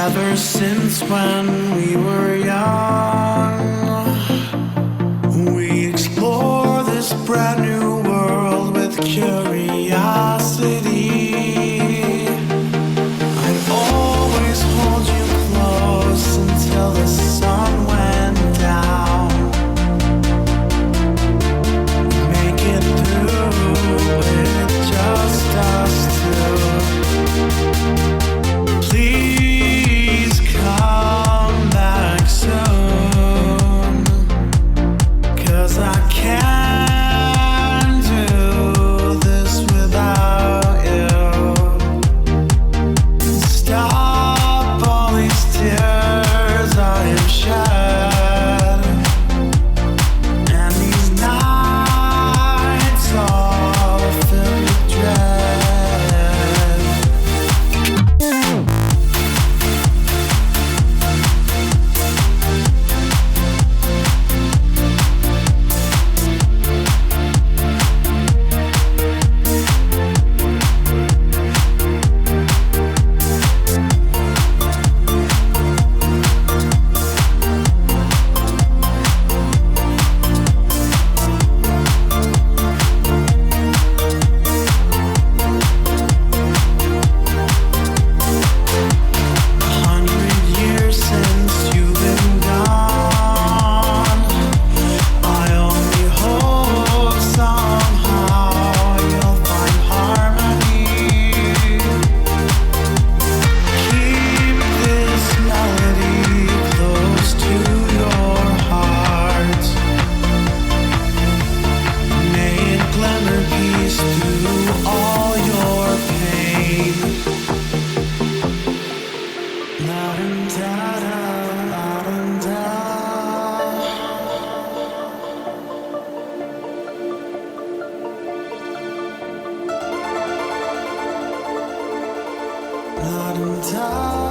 Ever since when we were young, we explore this brand new world with curiosity. I'd always hold you close until the sun went down. Make it through with just us two. Please come back soon, 'cause I can't do this without you. Stop all these tears I have shed, and these nights all filled with dread. La